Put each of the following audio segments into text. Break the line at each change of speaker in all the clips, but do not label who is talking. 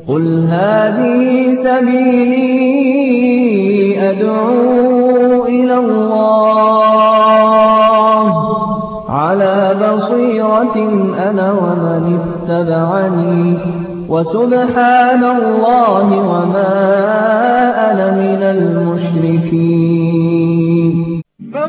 قل هذه سبيلي أدعو إلى الله على بصيرة أنا ومن اتبعني وسبحان الله وما أنا من المشركين.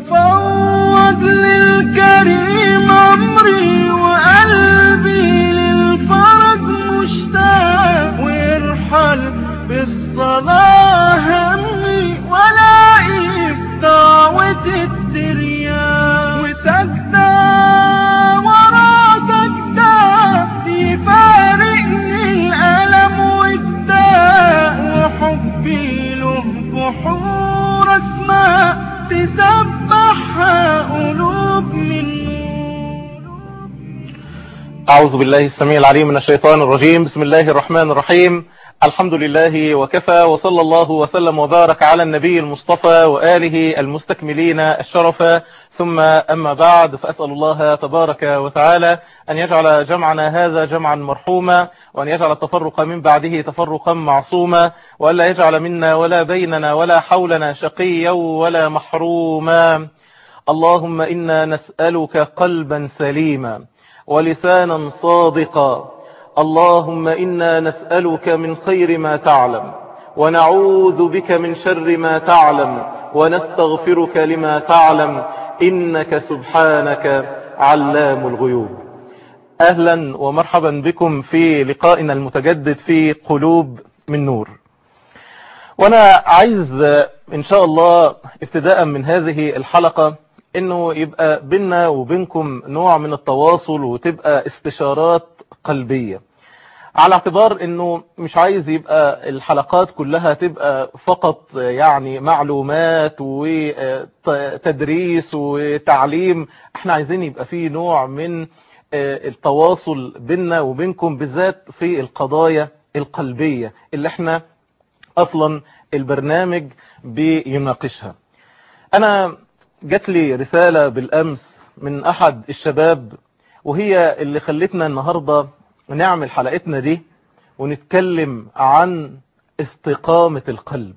ففوض للكريم أمري وقلبي للفرج مشتاق ويرحل بالصلاة همي ولاقي في دعوة الترياق وسجدة ورا سجدة يفارقني الألم والداء وحبي له بحور أسماء تسبحها قلوب من نور.
أعوذ بالله السميع العليم من الشيطان الرجيم. بسم الله الرحمن الرحيم. الحمد لله وكفى، وصلى الله وسلم وبارك على النبي المصطفى وآله المستكملين الشرفا، ثم أما بعد، فأسأل الله تبارك وتعالى أن يجعل جمعنا هذا جمعا مرحوما، وأن يجعل التفرق من بعده تفرقا معصوما، وألا يجعل منا ولا بيننا ولا حولنا شقيا ولا محروما. اللهم إنا نسألك قلبا سليما ولسانا صادقا. اللهم إنا نسألك من خير ما تعلم ونعوذ بك من شر ما تعلم ونستغفرك لما تعلم، إنك سبحانك علام الغيوب. أهلا ومرحبا بكم في لقائنا المتجدد في قلوب من نور. وأنا عايز إن شاء الله ابتداء من هذه الحلقة إنه يبقى بيننا وبينكم نوع من التواصل، وتبقى استشارات قلبية، على اعتبار انه مش عايز يبقى الحلقات كلها تبقى فقط يعني معلومات وتدريس وتعليم. احنا عايزين يبقى فيه نوع من التواصل بيننا وبينكم، بالذات في القضايا القلبية اللي احنا اصلا البرنامج بيناقشها. انا جات لي رسالة بالامس من احد الشباب، وهي اللي خلتنا النهاردة نعمل حلقتنا دي ونتكلم عن استقامة القلب.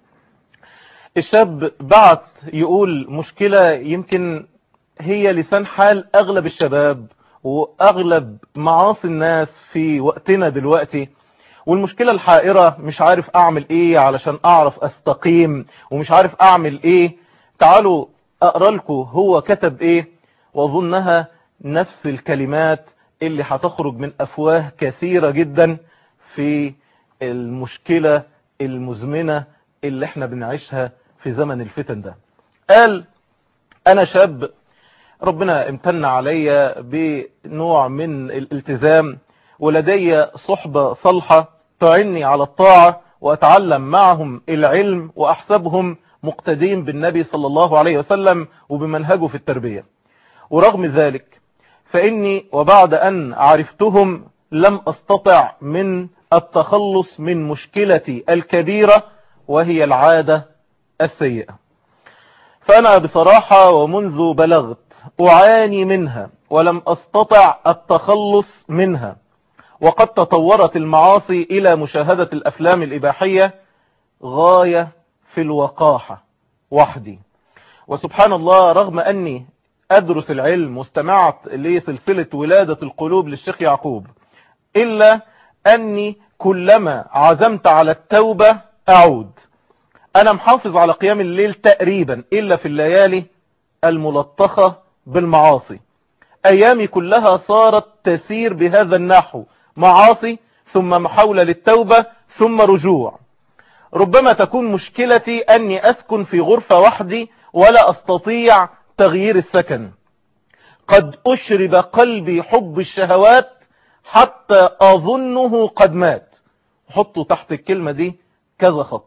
الشاب بعت يقول مشكلة يمكن هي لسان حال أغلب الشباب وأغلب معاصي الناس في وقتنا دلوقتي، والمشكلة الحائرة مش عارف أعمل إيه علشان أعرف أستقيم، ومش عارف أعمل إيه. تعالوا أقرأ لكم هو كتب إيه، وأظنها نفس الكلمات اللي هتخرج من أفواه كثيرة جدا في المشكلة المزمنة اللي احنا بنعيشها في زمن الفتن ده. قال: أنا شاب ربنا امتن علي بنوع من الالتزام، ولدي صحبة صالحة تعني على الطاعة، وأتعلم معهم العلم، وأحسبهم مقتدين بالنبي صلى الله عليه وسلم وبمنهجه في التربية. ورغم ذلك فإني وبعد أن عرفتهم لم أستطع من التخلص من مشكلتي الكبيرة، وهي العادة السيئة. فأنا بصراحة ومنذ بلغت أعاني منها ولم أستطع التخلص منها، وقد تطورت المعاصي إلى مشاهدة الأفلام الإباحية غاية في الوقاحة وحدي. وسبحان الله، رغم أني أدرس العلم واستمعت لسلسلة ولادة القلوب للشيخ يعقوب، إلا أني كلما عزمت على التوبة أعود. أنا محافظ على قيام الليل تقريبا إلا في الليالي الملطخة بالمعاصي. أيامي كلها صارت تسير بهذا النحو: معاصي ثم محاولة للتوبة ثم رجوع. ربما تكون مشكلتي أني أسكن في غرفة وحدي ولا أستطيع تغيير السكن. قد أشرب قلبي حب الشهوات حتى أظنه قد مات. حطوا تحت الكلمة دي كذا خط: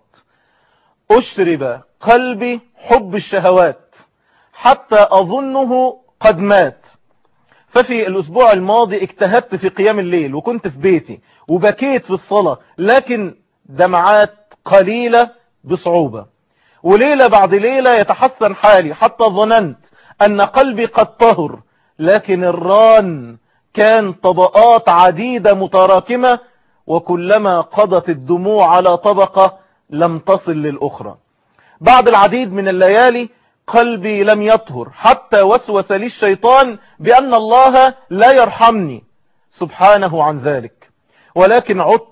أشرب قلبي حب الشهوات حتى أظنه قد مات. ففي الأسبوع الماضي اجتهدت في قيام الليل، وكنت في بيتي وبكيت في الصلاة، لكن دمعات قليلة بصعوبة. وليلة بعد ليلة يتحسن حالي حتى ظننت أن قلبي قد طهر، لكن الران كان طبقات عديدة متراكمة، وكلما قضت الدموع على طبقة لم تصل للأخرى. بعد العديد من الليالي قلبي لم يطهر حتى وسوس لي الشيطان بأن الله لا يرحمني سبحانه عن ذلك، ولكن عدت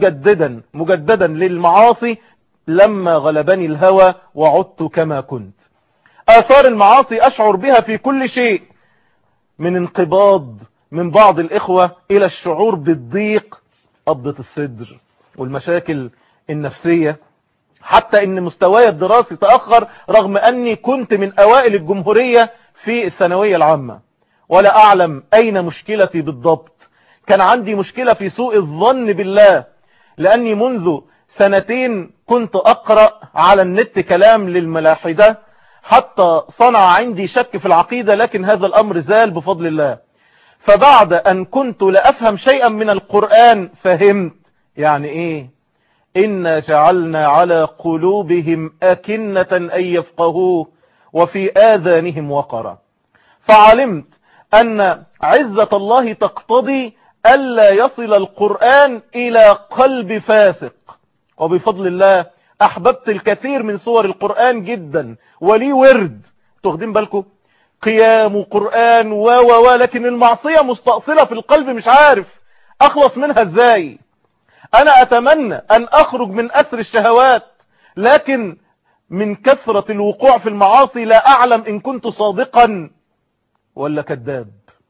مجددا للمعاصي لما غلبني الهوى وعدت كما كنت. آثار المعاصي أشعر بها في كل شيء، من انقباض من بعض الإخوة إلى الشعور بالضيق، قبضة الصدر والمشاكل النفسية، حتى ان مستواي الدراسي تأخر رغم اني كنت من اوائل الجمهورية في الثانوية العامة، ولا اعلم اين مشكلتي بالضبط. كان عندي مشكلة في سوء الظن بالله، لاني منذ سنتين كنت اقرأ على النت كلام للملاحدة حتى صنع عندي شك في العقيدة، لكن هذا الامر زال بفضل الله. فبعد ان كنت لا افهم شيئا من القرآن فهمت يعني ايه إنا جعلنا على قلوبهم أكنة أن يفقهوه وفي آذانهم وقرا. فعلمت أن عزة الله تقتضي ألا يصل القرآن إلى قلب فاسق، وبفضل الله أحببت الكثير من سور القرآن جدا، ولي ورد تاخدين بالكم قيام قرآن لكن المعصية مستأصلة في القلب، مش عارف أخلص منها إزاي. أنا أتمنى أن أخرج من أسر الشهوات، لكن من كثرة الوقوع في المعاصي لا أعلم إن كنت صادقا ولا كذاب،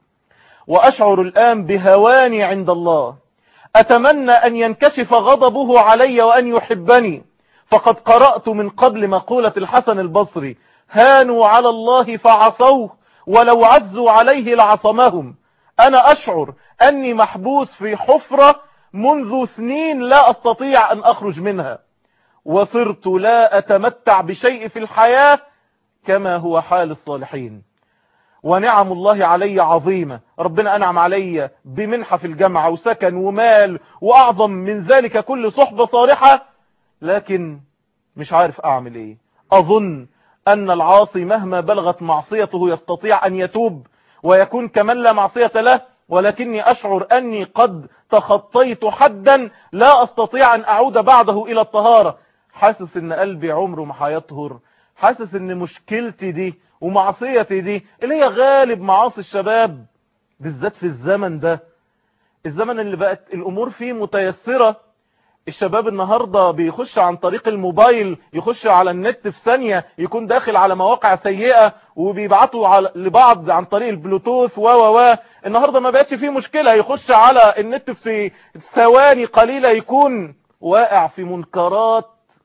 وأشعر الآن بهواني عند الله. أتمنى أن ينكشف غضبه علي وأن يحبني، فقد قرأت من قبل مقولة الحسن البصري: هانوا على الله فعصوه ولو عزوا عليه لعصمهم. أنا أشعر أني محبوس في حفرة منذ سنين لا أستطيع أن أخرج منها، وصرت لا أتمتع بشيء في الحياة كما هو حال الصالحين. ونعم الله علي عظيمة، ربنا أنعم علي بمنحة في الجامعة وسكن ومال، وأعظم من ذلك كل صحبة صالحة، لكن مش عارف أعمل إيه. أظن أن العاصي مهما بلغت معصيته يستطيع أن يتوب ويكون كمن لا معصية له، ولكني أشعر أني قد تخطيت حدا لا أستطيع أن أعود بعده إلى الطهارة. حاسس أن قلبي عمره ما هيطهر، حاسس أن مشكلتي دي ومعصيتي دي اللي هي غالب معاصي الشباب بالذات في الزمن ده، الزمن اللي بقت الأمور فيه متيسرة. الشباب النهاردة بيخش عن طريق الموبايل، يخش على النت في ثانية، يكون داخل على مواقع سيئة وبيبعتوا لبعض عن طريق البلوتوث النهاردة ما بقتش فيه مشكلة، يخش على النت في ثواني قليلة يكون واقع في منكرات.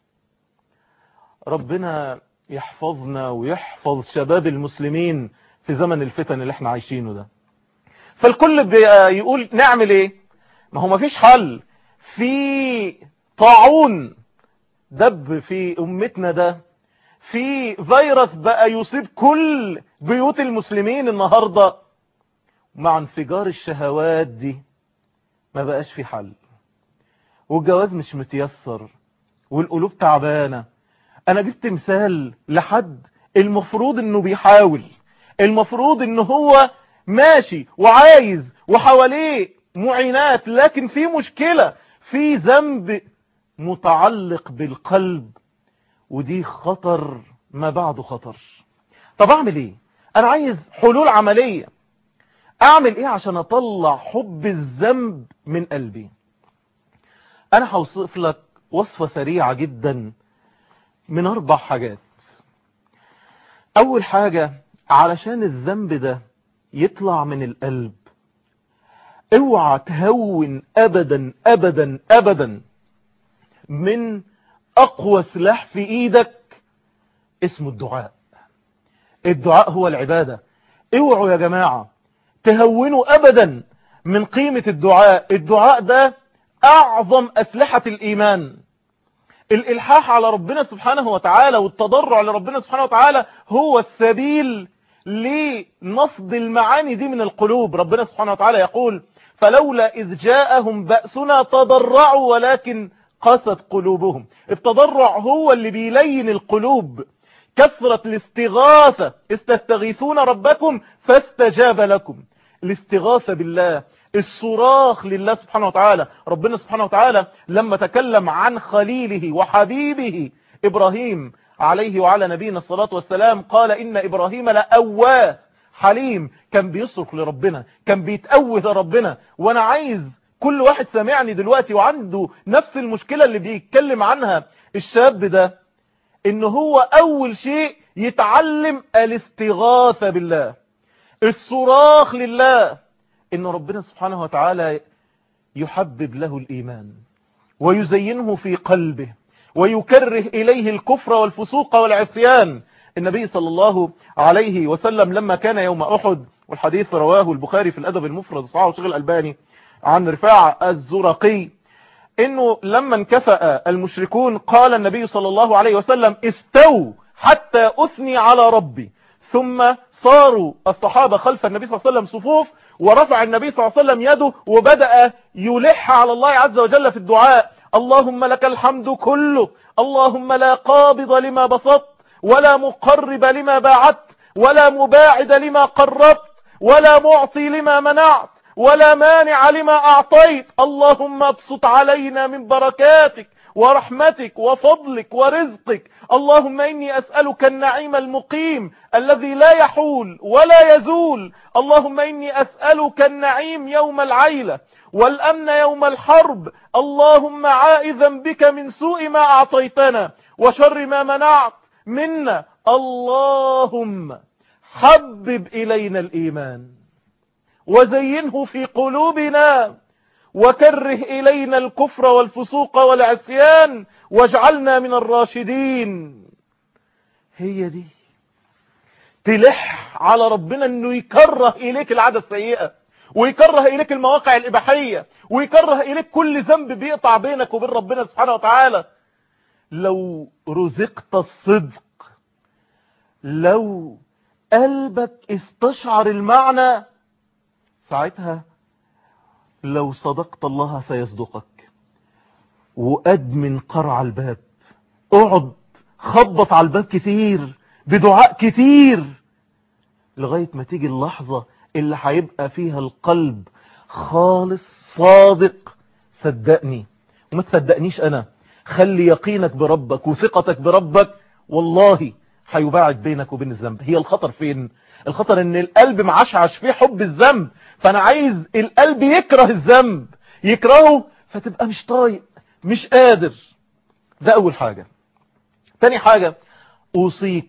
ربنا يحفظنا ويحفظ شباب المسلمين في زمن الفتن اللي احنا عايشينه ده. فالكل بيقول نعمل ايه؟ ما هو مفيش حل. في طاعون دب في امتنا ده، في فيروس بقى يصيب كل بيوت المسلمين النهاردة، مع انفجار الشهوات دي ما بقاش في حل، والجواز مش متيسر، والقلوب تعبانة. انا جبت مثال لحد المفروض انه بيحاول، المفروض انه هو ماشي وعايز وحواليه معينات، لكن في مشكلة، في ذنب متعلق بالقلب، ودي خطر ما بعده خطر. طب اعمل ايه؟ انا عايز حلول عملية. اعمل ايه عشان اطلع حب الذنب من قلبي؟ انا هوصف لك وصفة سريعة جدا من 4 حاجات. اول حاجة، علشان الذنب ده يطلع من القلب، اوعى تهون ابدا ابدا ابدا من اقوى سلاح في ايدك اسمه الدعاء. الدعاء هو العبادة. اوعوا يا جماعة تهونوا ابدا من قيمة الدعاء. الدعاء ده اعظم اسلحة الايمان. الالحاح على ربنا سبحانه وتعالى والتضرع لربنا سبحانه وتعالى هو السبيل لنصد المعاني دي من القلوب. ربنا سبحانه وتعالى يقول: فلولا إذ جاءهم بأسنا تضرعوا ولكن قست قلوبهم. التضرع هو اللي بيلين القلوب. كثرة الاستغاثة، استستغيثون ربكم فاستجاب لكم. الاستغاثة بالله، الصراخ لله سبحانه وتعالى. ربنا سبحانه وتعالى لما تكلم عن خليله وحبيبه إبراهيم عليه وعلى نبينا الصلاة والسلام قال إن إبراهيم لأواه حليم. كان بيصرخ لربنا، كان بيتأوه لربنا. وانا عايز كل واحد سامعني دلوقتي وعنده نفس المشكلة اللي بيتكلم عنها الشاب ده، ان هو اول شيء يتعلم الاستغاثة بالله، الصراخ لله، ان ربنا سبحانه وتعالى يحبب له الايمان ويزينه في قلبه ويكره اليه الكفر والفسوق والعصيان. النبي صلى الله عليه وسلم لما كان يوم احد، والحديث رواه البخاري في الادب المفرد صححه الشيخ الالباني عن رفاعة الزرقي، انه لما انكفأ المشركون قال النبي صلى الله عليه وسلم استووا حتى اثني على ربي. ثم صاروا الصحابة خلف النبي صلى الله عليه وسلم صفوف، ورفع النبي صلى الله عليه وسلم يده وبدأ يلح على الله عز وجل في الدعاء: اللهم لك الحمد كله، اللهم لا قابض لما بسطت ولا مقرب لما باعدت ولا مباعد لما قربت ولا معطي لما منعت ولا مانع لما أعطيت، اللهم ابسط علينا من بركاتك ورحمتك وفضلك ورزقك، اللهم إني أسألك النعيم المقيم الذي لا يحول ولا يزول، اللهم إني أسألك النعيم يوم العيلة والأمن يوم الحرب، اللهم عائذا بك من سوء ما أعطيتنا وشر ما منعت منا، اللهم حبب إلينا الإيمان وزينه في قلوبنا وكره إلينا الكفر والفسوق والعصيان واجعلنا من الراشدين. هي دي تلح على ربنا انه يكره اليك العادة السيئة، ويكره اليك المواقع الاباحية، ويكره اليك كل ذنب بيقطع بينك وبين ربنا سبحانه وتعالى. لو رزقت الصدق، لو قلبك استشعر المعنى، ساعتها لو صدقت الله سيصدقك. وأدمن قرع الباب، اقعد خبط على الباب كتير بدعاء كتير لغاية ما تيجي اللحظة اللي هيبقى فيها القلب خالص صادق. صدقني وما تصدقنيش أنا، خلي يقينك بربك وثقتك بربك، والله هيباعد بينك وبين الذنب. هي الخطر فين؟ الخطر ان القلب معشعش فيه حب الذنب، فانا عايز القلب يكره الذنب، يكرهه فتبقى مش طايق مش قادر. ده اول حاجة. تاني حاجة، اوصيك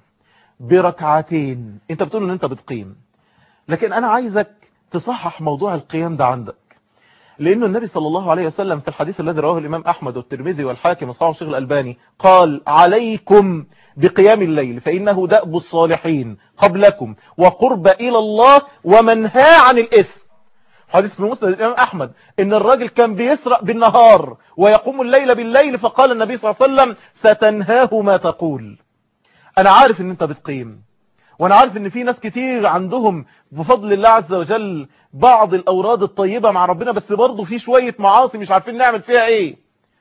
بركعتين. انت بتقول ان انت بتقيم، لكن انا عايزك تصحح موضوع القيام ده عندك، لانه النبي صلى الله عليه وسلم في الحديث الذي رواه الامام احمد والترمذي والحاكم وصححه الشيخ الالباني قال: عليكم بقيام الليل فانه دأب الصالحين قبلكم وقرب الى الله ومنهى عن الاثم. حديث في مسند الامام احمد ان الراجل كان بيسرق بالنهار ويقوم الليل بالليل، فقال النبي صلى الله عليه وسلم: ستنهاه ما تقول. انا عارف ان انت بتقيم، وانا عارف ان في ناس كتير عندهم بفضل الله عز وجل بعض الاوراد الطيبة مع ربنا، بس برضه في شوية معاصي مش عارفين نعمل فيها ايه.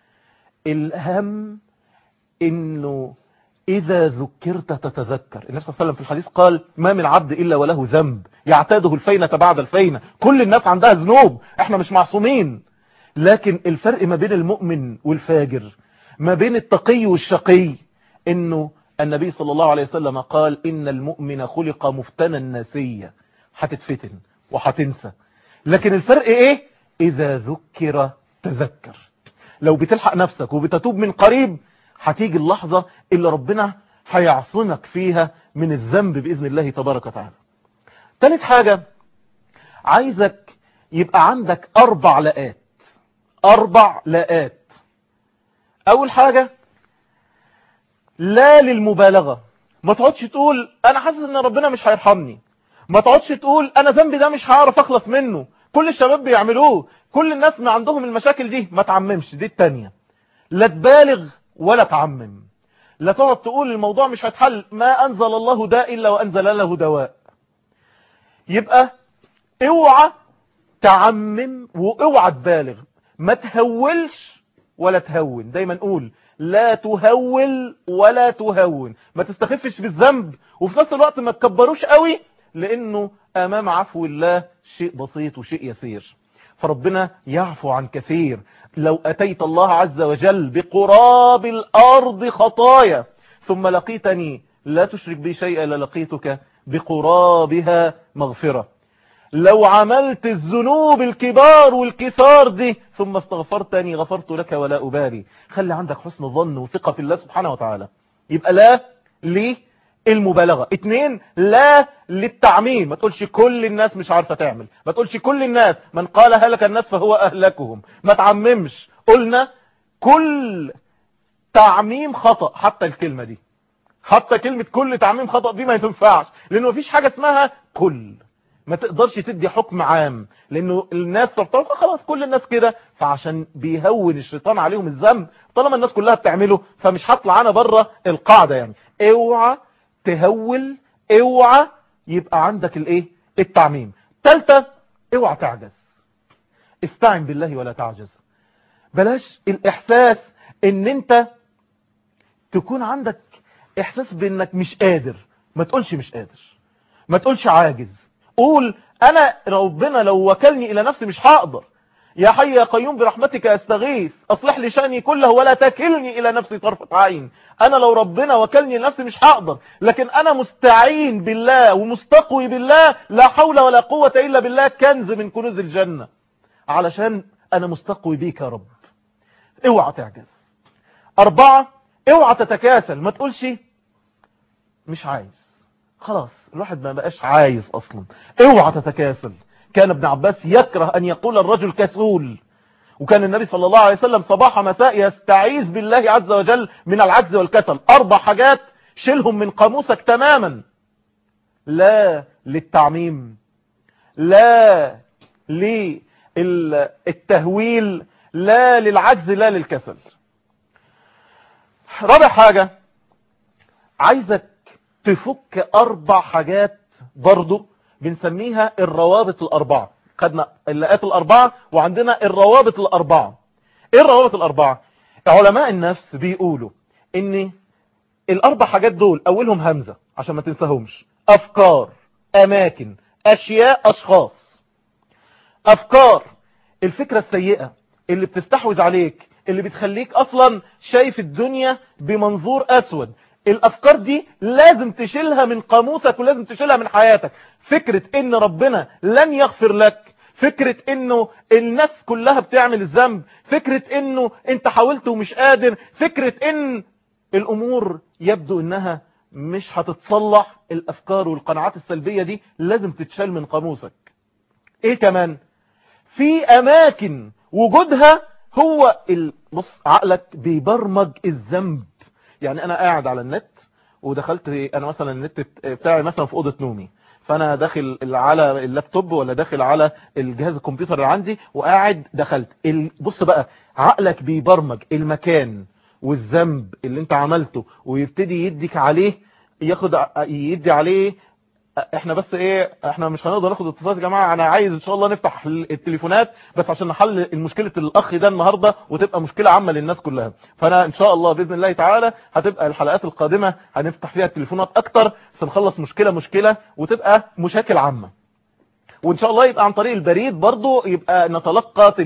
الهم انه اذا ذكرت تتذكر. النبي صلى الله عليه وسلم في الحديث قال: ما من عبد الا وله ذنب يعتاده الفينة بعد الفينة. كل الناس عندها ذنوب، احنا مش معصومين، لكن الفرق ما بين المؤمن والفاجر، ما بين التقي والشقي، انه النبي صلى الله عليه وسلم قال: إن المؤمن خلق مفتنا ناسيا. هتتفتن وهتنسى، لكن الفرق ايه؟ إذا ذكر تذكر. لو بتلحق نفسك وبتتوب من قريب، هتيجي اللحظة اللي ربنا هيعصمك فيها من الذنب بإذن الله تبارك وتعالى. ثالث حاجة، عايزك يبقى عندك 4 لاءات. 4 لاءات. أول حاجة، لا للمبالغة. ما تقعدش تقول انا حاسس ان ربنا مش هيرحمني، ما تقعدش تقول انا ذنبي ده مش هعرف اخلص منه، كل الشباب بيعملوه، كل الناس ما عندهم المشاكل دي. ما تعممش، دي التانية. لا تبالغ ولا تعمم. لا تقعد تقول الموضوع مش هيتحل، ما انزل الله داء الا وانزل له دواء. يبقى اوعى تعمم واوعى تبالغ، ما تهولش ولا تهون. دايما نقول لا تهول ولا تهون، ما تستخفش بالذنب، وفي نفس الوقت ما تكبروش قوي، لانه امام عفو الله شيء بسيط وشيء يسير. فربنا يعفو عن كثير. لو اتيت الله عز وجل بقراب الارض خطايا ثم لقيتني لا تشرك بي شيئا للقيتك بقرابها مغفرة. لو عملت الذنوب الكبار والكثار دي ثم استغفرتني غفرت لك ولا أبالي. خلي عندك حسن ظن وثقة في الله سبحانه وتعالى. يبقى لا للمبالغة. 2 لا للتعميم. ما تقولش كل الناس مش عارفة تعمل، ما تقولش كل الناس، من قال هلك الناس فهو أهلكهم. ما تعممش. قلنا كل تعميم خطأ. حتى الكلمة دي، حتى كلمة كل تعميم خطأ دي ما تنفعش، لأنه مفيش حاجة اسمها كل. ما تقدرش تدي حكم عام، لأنه الناس تفترض خلاص كل الناس كده، فعشان بيهون الشيطان عليهم الذنب. طالما الناس كلها بتعمله فمش هطلع أنا بره القاعدة. يعني اوعى تهول، اوعى يبقى عندك الايه التعميم. 3 اوعى تعجز. استعن بالله ولا تعجز. بلاش الإحساس ان انت تكون عندك احساس بانك مش قادر. ما تقولش مش قادر، ما تقولش عاجز. قول انا ربنا لو وكلني الى نفسي مش هقدر. يا حي يا قيوم برحمتك استغيث اصلح لي شأني كله ولا تكلني الى نفسي طرفة عين. انا لو ربنا وكلني لنفسي مش هقدر، لكن انا مستعين بالله ومستقوي بالله. لا حول ولا قوة الا بالله، كنز من كنوز الجنة، علشان انا مستقوي بيك يا رب. اوعى تعجز. 4 اوعى تتكاسل. ما تقولش مش عايز. خلاص الواحد ما بقاش عايز اصلا. اوعى تتكاسل. كان ابن عباس يكره ان يقول الرجل كسول، وكان النبي صلى الله عليه وسلم صباح مساء يستعيذ بالله عز وجل من العجز والكسل. 4 حاجات شيلهم من قاموسك تماما. لا للتعميم، لا للتهويل، لا للعجز، لا للكسل. رابع حاجة عايزك تفك 4 حاجات برضو بنسميها الروابط ال4. خدنا اللقات ال4 وعندنا الروابط ال4. ايه الروابط ال4؟ علماء النفس بيقولوا ان ال4 حاجات دول اولهم همزة عشان ما تنساهمش. افكار، اماكن، اشياء، اشخاص. افكار، الفكرة السيئة اللي بتستحوذ عليك، اللي بتخليك اصلا شايف الدنيا بمنظور اسود. الافكار دي لازم تشيلها من قاموسك ولازم تشيلها من حياتك. فكرة ان ربنا لن يغفر لك، فكرة انه الناس كلها بتعمل الذنب، فكرة انه انت حاولت ومش قادر، فكرة ان الامور يبدو انها مش هتتصلح. الافكار والقناعات السلبية دي لازم تتشال من قاموسك. ايه كمان؟ في اماكن وجودها هو بص عقلك بيبرمج الذنب. يعني انا قاعد على النت ودخلت انا مثلا النت بتاعي مثلا في اوضه نومي، فانا داخل على اللابتوب ولا داخل على الجهاز الكمبيوتر اللي عندي وقاعد دخلت بص بقى عقلك بيبرمج المكان والذنب اللي انت عملته ويبتدي يديك عليه، يدي عليه. احنا بس احنا مش هنقدر ناخد اتصالات يا جماعه. انا عايز ان شاء الله نفتح التليفونات بس عشان نحل المشكله الاخ ده النهارده وتبقى مشكله عامه للناس كلها. فانا ان شاء الله باذن الله تعالى هتبقى الحلقات القادمه هنفتح فيها التليفونات اكتر، بس نخلص مشكله وتبقى مشاكل عامه. وان شاء الله يبقى عن طريق البريد برضو يبقى نتلقى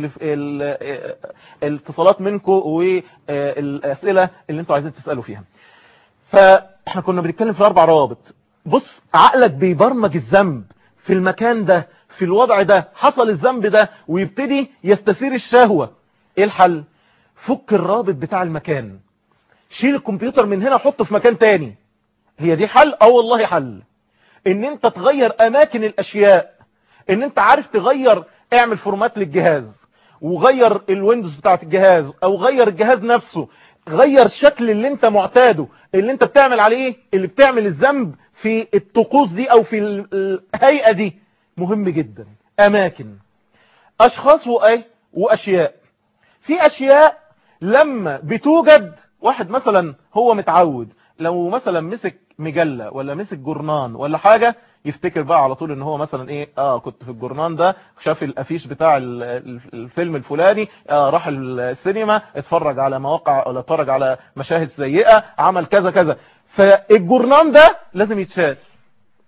الاتصالات منكم والاسئله اللي انتوا عايزين تسالوا فيها. فاحنا كنا بنتكلم في 4 روابط. بص عقلك بيبرمج الذنب في المكان ده، في الوضع ده حصل الذنب ده ويبتدي يستثير الشهوة. ايه الحل؟ فك الرابط بتاع المكان، شيل الكمبيوتر من هنا حطه في مكان تاني. هي دي حل؟ والله حل. ان انت تغير اماكن الاشياء، ان انت عارف تغير، اعمل فورمات للجهاز وغير الويندوز بتاعت الجهاز او غير الجهاز نفسه، غير شكل اللي انت معتاده اللي انت بتعمل عليه، اللي بتعمل الذنب في الطقوس دي او في الهيئة دي. مهم جدا. اماكن، اشخاص واشياء. في اشياء لما بتوجد واحد مثلا هو متعود لو مثلا مسك مجلة ولا مسك جورنان ولا حاجة يفتكر بقى على طول ان هو مثلا كنت في الجورنان ده شاف الافيش بتاع الفيلم الفلاني، راح السينما اتفرج على مواقع ولا اتفرج على مشاهد سيئة، عمل كذا كذا. فالجورنان ده لازم يتشال.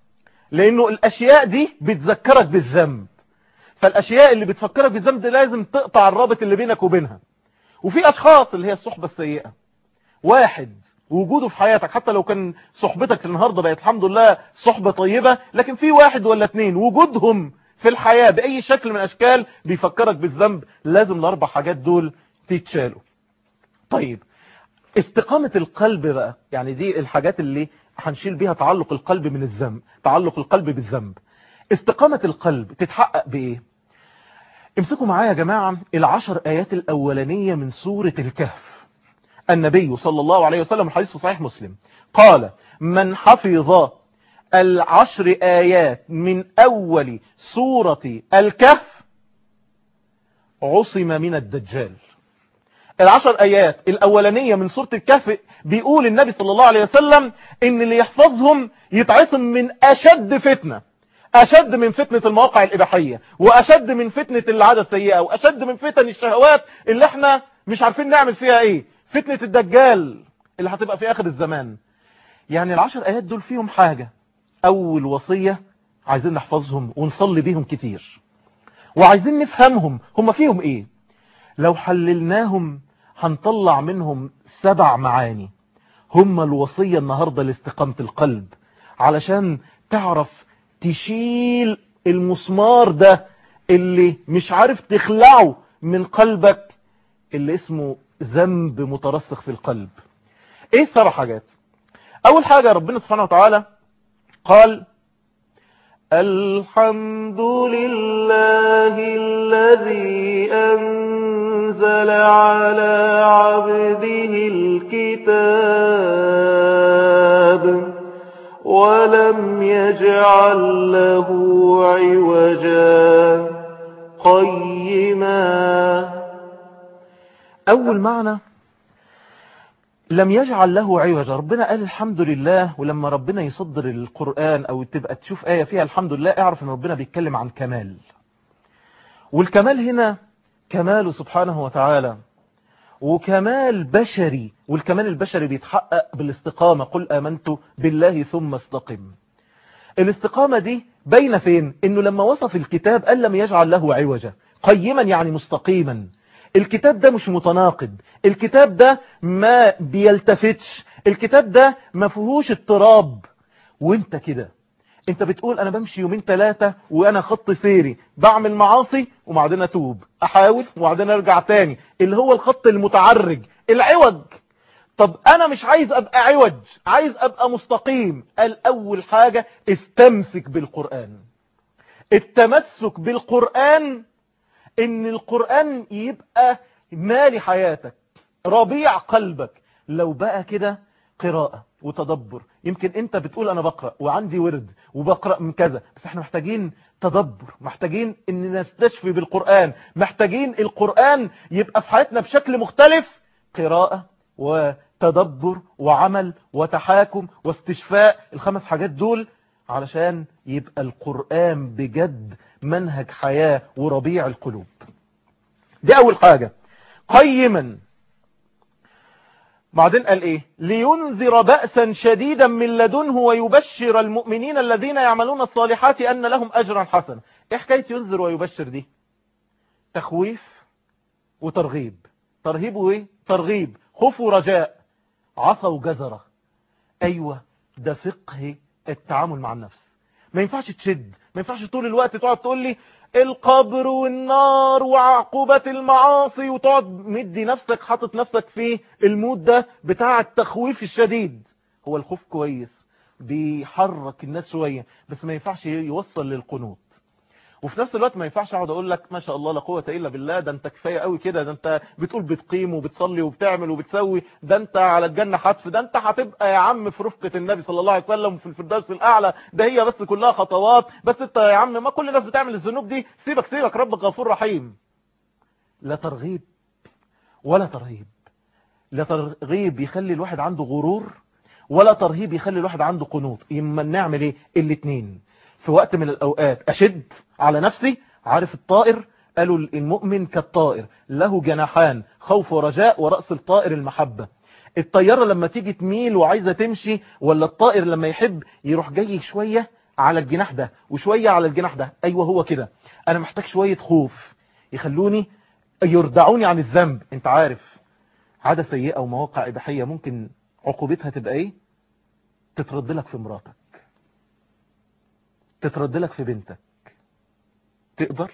لانه الاشياء دي بتذكرك بالذنب، فالاشياء اللي بتفكرك بالذنب دي لازم تقطع الرابط اللي بينك وبينها. وفي اشخاص اللي هي الصحبة السيئة، واحد وجوده في حياتك حتى لو كان صحبتك النهاردة بقت الحمد لله صحبة طيبة، لكن في واحد ولا اتنين وجودهم في الحياة بأي شكل من الأشكال بيفكرك بالذنب، لازم الأربع حاجات دول تتشالوا. طيب استقامة القلب بقى، يعني دي الحاجات اللي هنشيل بيها تعلق القلب من الذنب، تعلق القلب بالذنب. استقامة القلب تتحقق بإيه؟ امسكوا معايا يا جماعة 10 آيات الأولانية من سورة الكهف. النبي صلى الله عليه وسلم الحديث في صحيح مسلم قال: من حفظ 10 آيات من أول سورة الكهف عصم من الدجال. 10 آيات الأولانية من سورة الكهف بيقول النبي صلى الله عليه وسلم إن اللي يحفظهم يتعصم من أشد فتنة، أشد من فتنة المواقع الإباحية، وأشد من فتنة العادة السيئة، وأشد من فتن الشهوات اللي احنا مش عارفين نعمل فيها ايه، فتنة الدجال اللي هتبقى في آخر الزمان. يعني 10 آيات دول فيهم حاجة، أول وصية عايزين نحفظهم ونصلي بيهم كتير، وعايزين نفهمهم هم فيهم ايه. لو حللناهم هنطلع منهم 7 معاني هم الوصية النهاردة لاستقامة القلب، علشان تعرف تشيل المسمار ده اللي مش عارف تخلعه من قلبك، اللي اسمه ذنب مترسخ في القلب. ايه 7 حاجات؟ اول حاجة ربنا سبحانه وتعالى قال: الحمد لله الذي أنزل على عبده الكتاب ولم يجعل له عوجا قيما. أول معنى لم يجعل له عوجا، ربنا قال الحمد لله. ولما ربنا يصدر القرآن او تبقى تشوف آية فيها الحمد لله، اعرف ان ربنا بيتكلم عن كمال، والكمال هنا كماله سبحانه وتعالى، وكمال بشري، والكمال البشري بيتحقق بالاستقامة. قل آمنت بالله ثم استقم. الاستقامة دي باينة فين؟ انه لما وصف الكتاب قال لم يجعل له عوجا، قيما يعني مستقيما. الكتاب ده مش متناقض، الكتاب ده ما بيلتفتش، الكتاب ده ما فيهوش اضطراب. وانت كده انت بتقول انا بمشي 2-3 وانا خط سيري، بعمل معاصي وبعدين اتوب، احاول وبعدين ارجع تاني، اللي هو الخط المتعرج العوج. طب انا مش عايز ابقى عوج، عايز ابقى مستقيم. قال اول حاجة استمسك بالقرآن. التمسك بالقرآن ان القرآن يبقى مالي حياتك، ربيع قلبك. لو بقى كده قراءة وتدبر، يمكن انت بتقول انا بقرأ وعندي ورد وبقرأ من كذا، بس احنا محتاجين تدبر، محتاجين ان نستشفي بالقرآن، محتاجين القرآن يبقى في حياتنا بشكل مختلف. قراءة وتدبر وعمل وتحاكم واستشفاء، ال5 حاجات دول علشان يبقى القرآن بجد منهج حياة وربيع القلوب. دي أول حاجة. قيما، بعدين قال إيه؟ لينذر بأسا شديدا من لدنه ويبشر المؤمنين الذين يعملون الصالحات أن لهم أجرا حسنا. إيه حكاية ينذر ويبشر دي؟ تخويف وترغيب. ترهيب وإيه؟ ترغيب، خوف ورجاء، عصا وجزرة. أيوة، ده فقه التعامل مع النفس. ما ينفعش تشد، ما ينفعش طول الوقت تقعد تقول لي القبر والنار وعقوبة المعاصي، وتقعد مدي نفسك حاطط نفسك في المود ده بتاع التخويف الشديد. هو الخوف كويس بيحرك الناس شوية، بس ما ينفعش يوصل للقنوط. وفي نفس الوقت ما ينفعش اقعد اقول لك ما شاء الله لا قوه الا بالله، ده انت كفايه قوي كده، ده انت بتقول بتقيم وبتصلي وبتعمل وبتسوي، ده انت على الجنه حتف، ده انت هتبقى يا عم في رفقه النبي صلى الله عليه وسلم في الفردوس الاعلى، ده هي بس كلها خطوات، بس انت يا عم ما كل الناس بتعمل الذنوب دي، سيبك ربك غفور رحيم. لا ترغيب ولا ترهيب. لا ترغيب يخلي الواحد عنده غرور، ولا ترهيب يخلي الواحد عنده قنوط. يما نعمل ايه؟ الاتنين في وقت من الاوقات. اشد على نفسي. عارف الطائر؟ قالوا المؤمن كالطائر له جناحان، خوف ورجاء، ورأس الطائر المحبة. الطيارة لما تيجي تميل وعايزة تمشي، ولا الطائر لما يحب يروح جاي شوية على الجناح ده وشوية على الجناح ده. ايوه هو كده، انا محتاج شوية خوف يخلوني يردعوني عن الذنب. انت عارف عادة سيئة ومواقع إباحية ممكن عقوبتها تبقى ايه؟ تترد لك في مراتك، تترد لك في بنتك. تقدر؟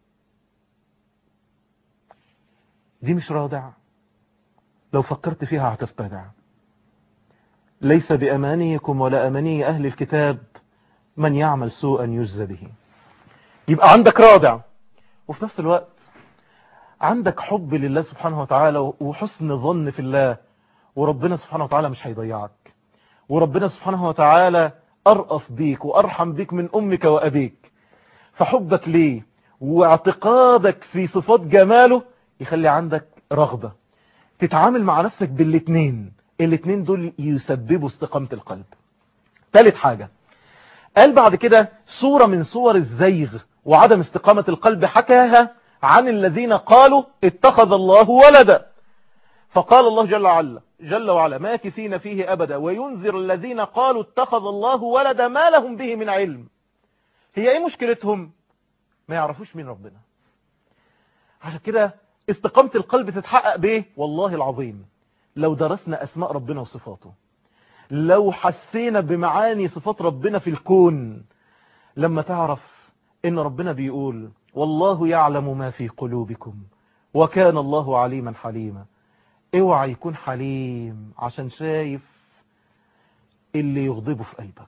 دي مش رادع، لو فكرت فيها هتفتدع. ليس بأمانيكم ولا أماني أهل الكتاب من يعمل سوءا يجزى به. يبقى عندك رادع، وفي نفس الوقت عندك حب لله سبحانه وتعالى وحسن ظن في الله، وربنا سبحانه وتعالى مش هيضيعك، وربنا سبحانه وتعالى أرأف بيك وأرحم بيك من أمك وأبيك. فحبك ليه واعتقادك في صفات جماله يخلي عندك رغبة تتعامل مع نفسك الاتنين دول يسببوا استقامة القلب. ثالث حاجة قال بعد كده صورة من صور الزيغ وعدم استقامة القلب حكاها عن الذين قالوا اتخذ الله ولدا، فقال الله جل وعلا ماكثين فيه أبدا وينذر الذين قالوا اتخذ الله ولدا ما لهم به من علم. هي ايه مشكلتهم؟ ما يعرفوش مين ربنا. عشان كده استقامة القلب تتحقق بايه؟ والله العظيم لو درسنا أسماء ربنا وصفاته، لو حسينا بمعاني صفات ربنا في الكون، لما تعرف ان ربنا بيقول والله يعلم ما في قلوبكم وكان الله عليما حليما. اوعى يكون حليم عشان شايف اللي يغضبه في قلبك.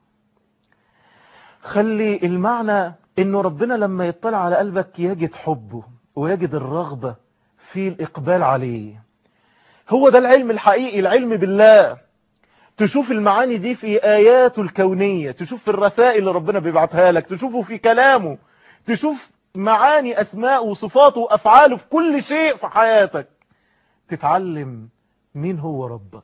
خلي المعنى انه ربنا لما يطلع على قلبك يجد حبه ويجد الرغبة في الإقبال عليه. هو ده العلم الحقيقي، العلم بالله. تشوف المعاني دي في آياته الكونية، تشوف في الرسائل اللي ربنا بيبعتها لك، تشوفه في كلامه، تشوف معاني أسماء وصفاته وأفعاله في كل شيء في حياتك. تتعلم مين هو ربك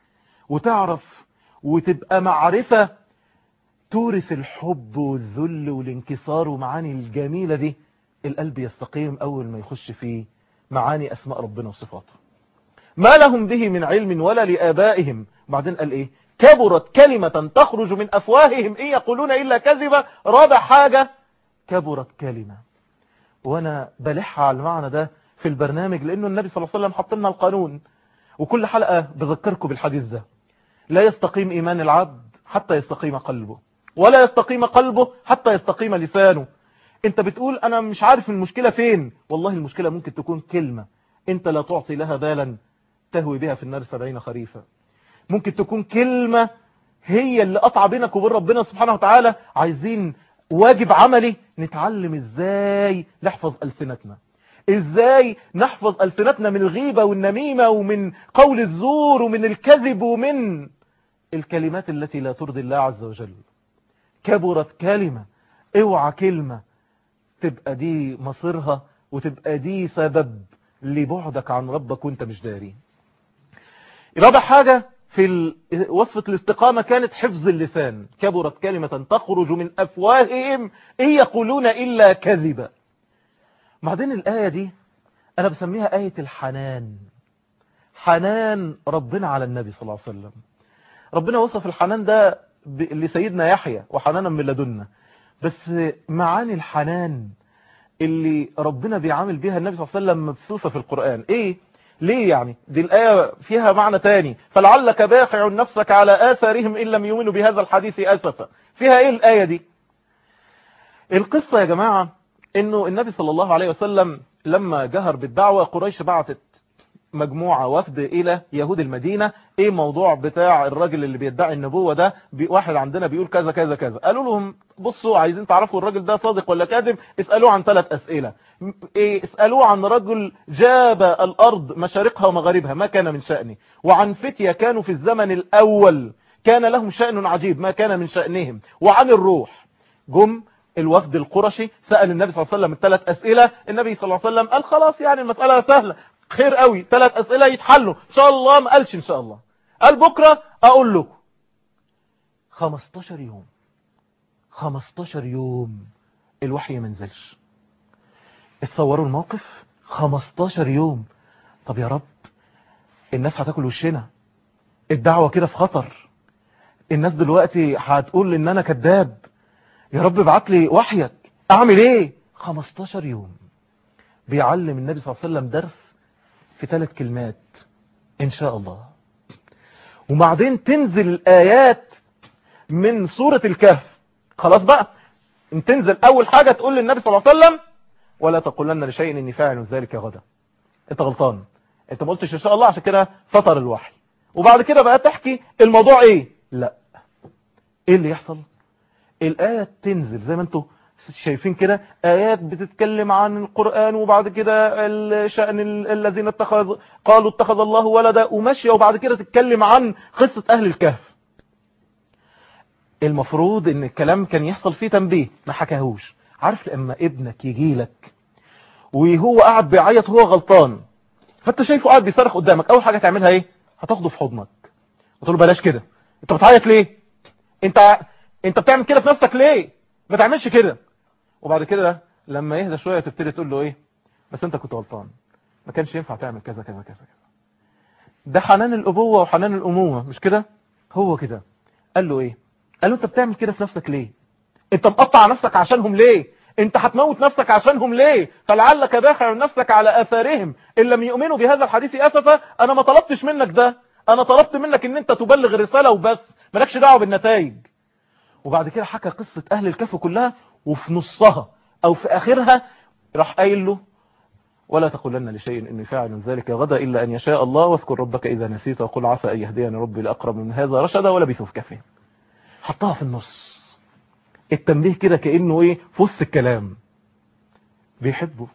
وتعرف وتبقى معرفة تورث الحب والذل والانكسار ومعاني الجميلة دي. القلب يستقيم أول ما يخش فيه معاني أسماء ربنا وصفاته. ما لهم به من علم ولا لآبائهم. بعدين قال ايه؟ كبرت كلمة تخرج من أفواههم إن يقولون إلا كذبا. رابع حاجة كبرت كلمة، وانا بلح على المعنى ده في البرنامج لانه النبي صلى الله عليه وسلم حط لنا القانون، وكل حلقة بذكركم بالحديث ده. لا يستقيم ايمان العبد حتى يستقيم قلبه، ولا يستقيم قلبه حتى يستقيم لسانه. انت بتقول انا مش عارف المشكلة فين، والله المشكلة ممكن تكون كلمة انت لا تعطي لها بالا تهوي بها في النار 70 خريفا. ممكن تكون كلمة هي اللي قطع بينك وبين ربنا سبحانه وتعالى. عايزين واجب عملي نتعلم ازاي نحفظ ألسنتنا، ازاي نحفظ ألسنتنا من الغيبة والنميمة ومن قول الزور ومن الكذب ومن الكلمات التي لا ترضي الله عز وجل. كبرت كلمة، اوعى كلمة تبقى دي مصيرها وتبقى دي سبب لبعدك عن ربك وانت مش داري. رابع حاجة في وصفة الاستقامة كانت حفظ اللسان. كبرت كلمة تخرج من أفواههم إن يقولون إلا كذبا. بعدين الآية دي أنا بسميها آية الحنان. حنان ربنا على النبي صلى الله عليه وسلم. ربنا وصف الحنان ده لسيدنا يحيى وحنانا من لدنا، بس معاني الحنان اللي ربنا بيعامل بيها النبي صلى الله عليه وسلم مبثوثة في القرآن. ايه ليه يعني؟ دي الآية فيها معنى تاني، فلعلك باخع نفسك على آثارهم إن لم يؤمنوا بهذا الحديث أسفا. فيها ايه الآية دي؟ القصة يا جماعة انه النبي صلى الله عليه وسلم لما جهر بالدعوة قريش بعتت مجموعة وفد إلى يهود المدينة. ايه موضوع بتاع الراجل اللي بيدعي النبوة ده؟ واحد عندنا بيقول كذا كذا كذا. قالوا لهم بصوا عايزين تعرفوا الراجل ده صادق ولا كاذب، اسألوه عن 3 أسئلة. اسألوه عن رجل جاب الأرض مشارقها ومغاربها ما كان من شأنه، وعن فتية كانوا في الزمن الأول كان لهم شأن عجيب ما كان من شأنهم، وعن الروح. جم الوفد القرشي سأل النبي صلى الله عليه وسلم 3 أسئلة. النبي صلى الله عليه وسلم قال خلاص يعني المسألة سهلة، خير قوي، 3 أسئلة يتحلوا ان شاء الله. ما قالش ان شاء الله، قال بكرة اقول لكم. 15 يوم 15 يوم الوحي ما نزلش. اتصوروا الموقف، 15 يوم. طب يا رب الناس هتاكل وشنا، الدعوة كده في خطر، الناس دلوقتي هتقول ان انا كذاب، يا رب ابعت لي وحيك، اعمل ايه؟ 15 يوم بيعلم النبي صلى الله عليه وسلم درس في 3 كلمات ان شاء الله. وبعدين تنزل الآيات من سورة الكهف. خلاص بقى، تنزل اول حاجة تقول للنبي صلى الله عليه وسلم ولا تقولن لشيء اني فاعل ذلك غدا. انت غلطان، انت ما قلتش ان شاء الله، عشان كده فطر الوحي. وبعد كده بقى تحكي الموضوع ايه. لا، ايه اللي يحصل؟ الآية تنزل زي ما انتم شايفين كده، آيات بتتكلم عن القرآن، وبعد كده شأن الذين قالوا اتخذ الله ولدا، وماشية، وبعد كده تتكلم عن قصة أهل الكهف. المفروض ان الكلام كان يحصل فيه تنبيه، ما حكاهوش. عارف لما ابنك يجي لك وهو قاعد بيعيط وهو غلطان، فانت شايفه قاعد بيصرخ قدامك، اول حاجة تعملها ايه؟ هتاخده في حضنك وتقول له بلاش كده، انت بتعيط ليه؟ انت بتعمل كده في نفسك ليه؟ ما تعملش كده. وبعد كده لما يهدى شوية تبتدي تقول له ايه؟ بس انت كنت غلطان، ما كانش ينفع تعمل كذا كذا كذا كذا. ده حنان الابوة وحنان الامومة، مش كده؟ هو كده. قال له ايه؟ قال له انت بتعمل كده في نفسك ليه؟ انت مقطع نفسك عشانهم ليه؟ انت هتموت نفسك عشانهم ليه؟ فلعلك باخع نفسك على اثارهم ان لم يؤمنوا بهذا الحديث اسفا. انا ما طلبتش منك ده، انا طلبت منك ان انت تبلغ الرسالة وبس، مالكش دعوة بالنتائج. وبعد كده حكى قصة اهل الكهف كلها، وفي نصها او في اخرها راح قايل له ولا تقولن لشيء اني فاعل ذلك غدا الا ان يشاء الله، واذكر ربك اذا نسيت وقل عسى ان يهديني ربي لاقرب من هذا رشدا، ولبثوا في كهفهم. حطها في النص، التنبيه كده كأنه ايه في وسط الكلام. بيحبه،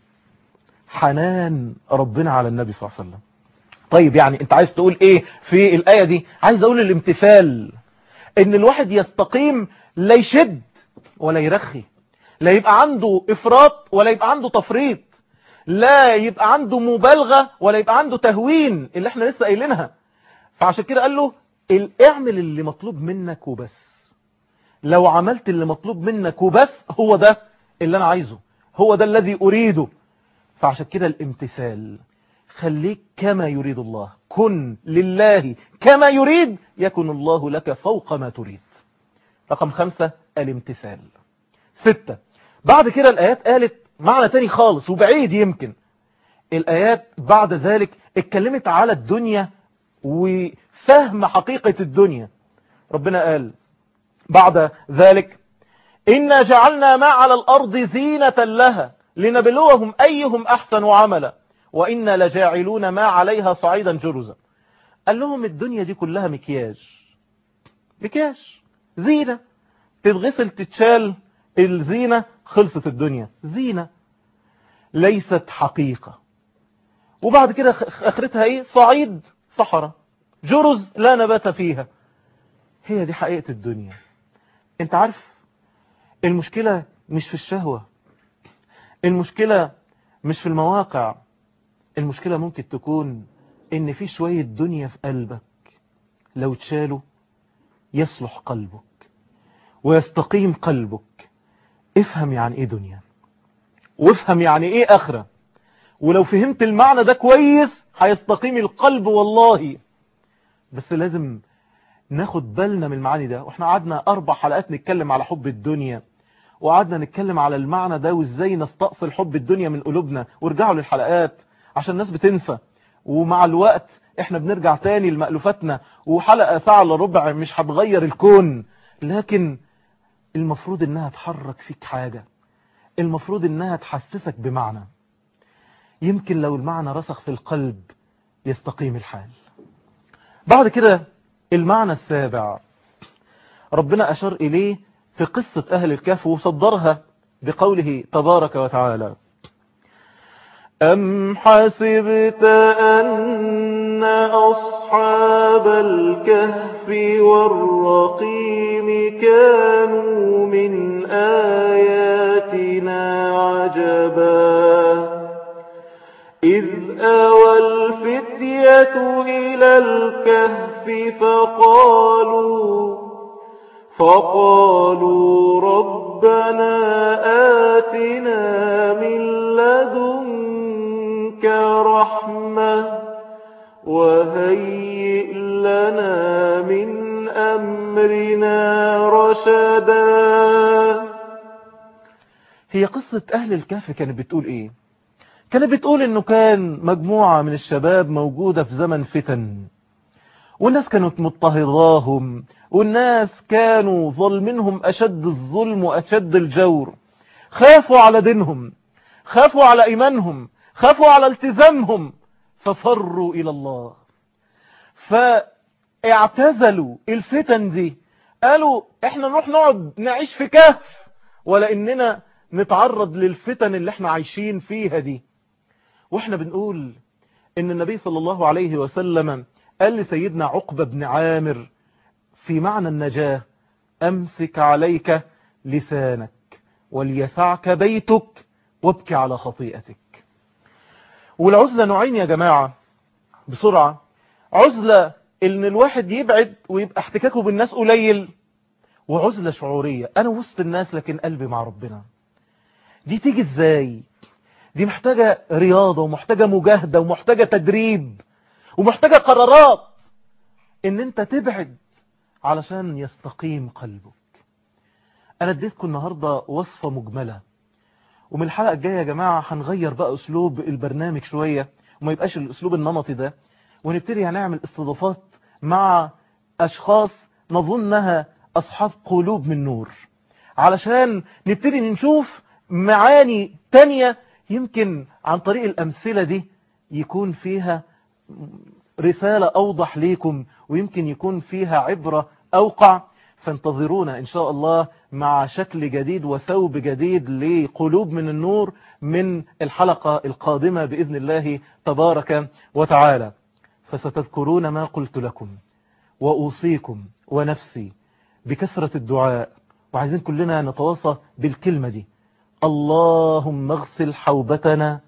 حنان ربنا على النبي صلى الله عليه وسلم. طيب يعني انت عايز تقول ايه في الآية دي؟ عايز اقول الامتثال، ان الواحد يستقيم، لا يشد ولا يرخي، لا يبقى عنده افراط ولا يبقى عنده تفريط، لا يبقى عنده مبالغة ولا يبقى عنده تهوين اللي احنا لسه قايلينها. فعشان كده قال له اعمل اللي مطلوب منك وبس. لو عملت اللي مطلوب منك وبس، هو ده اللي انا عايزه، هو ده الذي اريده. فعشان كده الامتثال، خليك كما يريد الله، كن لله كما يريد يكن الله لك فوق ما تريد. رقم 5 الامتثال. 6 بعد كده الآيات قالت معنى تاني خالص وبعيد. يمكن الآيات بعد ذلك اتكلمت على الدنيا وفهم حقيقة الدنيا. ربنا قال بعد ذلك إنا جعلنا ما على الأرض زينة لها لنبلوهم أيهم أحسن عملا وإنا لجاعلون ما عليها صعيدا جرزا. قال لهم الدنيا دي كلها مكياج زينة، تتغسل تتشال الزينة، خلصت الدنيا زينة، ليست حقيقة. وبعد كده اخرتها ايه؟ صعيد صحراء، جرز لا نبات فيها. هي دي حقيقة الدنيا. انت عارف المشكلة مش في الشهوة، المشكلة مش في المواقع، المشكلة ممكن تكون ان في شوية دنيا في قلبك لو تشالوا يصلح قلبك ويستقيم قلبك. افهم يعني ايه دنيا، وافهم يعني ايه اخرة، ولو فهمت المعنى ده كويس هيستقيم القلب والله. بس لازم ناخد بالنا من المعاني ده. واحنا قعدنا 4 حلقات نتكلم على حب الدنيا، وقعدنا نتكلم على المعنى ده وازاي نستأصل حب الدنيا من قلوبنا. وارجعوا للحلقات عشان الناس بتنسى، ومع الوقت احنا بنرجع تاني لمألوفاتنا. وحلقة ساعة الا ربع مش هتغير الكون، لكن المفروض انها تحرك فيك حاجة، المفروض انها تحسسك بمعنى. يمكن لو المعنى رسخ في القلب يستقيم الحال. بعد كده المعنى السابع ربنا أشار إليه في قصة أهل الكهف وصدرها بقوله تبارك وتعالى أم حسبت أن أصحاب الكهف والرقيم كانوا من آياتنا عجبا إذ آوى الفتية إلى الكهف فقالوا ربنا آتنا من لدنك رحمة وهيئ لنا من أمرنا رشدا. هي قصة أهل الكهف كانت بتقول إيه؟ كانت بتقول إنه كان مجموعة من الشباب موجودة في زمن فتن، والناس كانت مضطهداهم، والناس كانوا ظلمينهم أشد الظلم وأشد الجور. خافوا على دينهم، خافوا على إيمانهم، خافوا على التزامهم، ففروا إلى الله، فاعتزلوا الفتن دي. قالوا احنا نروح نقعد نعيش في كهف ولا إننا نتعرض للفتن اللي احنا عايشين فيها دي. واحنا بنقول إن النبي صلى الله عليه وسلم قال لسيدنا عقبة بن عامر في معنى النجاة: أمسك عليك لسانك وليسعك بيتك وابكي على خطيئتك. والعزلة نوعين يا جماعة بسرعة: عزلة إن الواحد يبعد ويبقى احتكاكه بالناس قليل، وعزلة شعورية أنا وسط الناس لكن قلبي مع ربنا. دي تيجي إزاي؟ دي محتاجة رياضة ومحتاجة مجاهدة ومحتاجة تدريب ومحتاجة قرارات إن أنت تبعد علشان يستقيم قلبك. أنا اديتكم النهاردة وصفة مجملة، ومن الحلقة الجاية يا جماعة هنغير بقى أسلوب البرنامج شوية وما يبقاش الأسلوب النمطي ده، ونبتدي هنعمل استضافات مع أشخاص نظنها أصحاب قلوب من نور، علشان نبتدي نشوف معاني تانية يمكن عن طريق الأمثلة دي يكون فيها رسالة أوضح ليكم، ويمكن يكون فيها عبرة أوقع. فانتظرونا إن شاء الله مع شكل جديد وثوب جديد لقلوب من النور من الحلقة القادمة بإذن الله تبارك وتعالى. فستذكرون ما قلت لكم، وأوصيكم ونفسي بكثرة الدعاء، وعايزين كلنا نتواصى بالكلمة دي: اللهم اغسل حوبتنا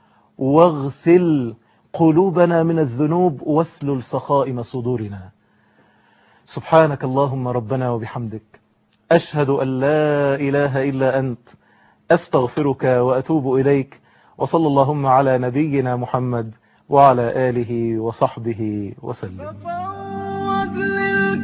واغسل قلوبنا من الذنوب واسلل سخائم صدورنا. سبحانك اللهم ربنا وبحمدك، أشهد أن لا إله إلا أنت، أستغفرك وأتوب إليك. وصلى اللهم على نبينا محمد وعلى آله وصحبه وسلم.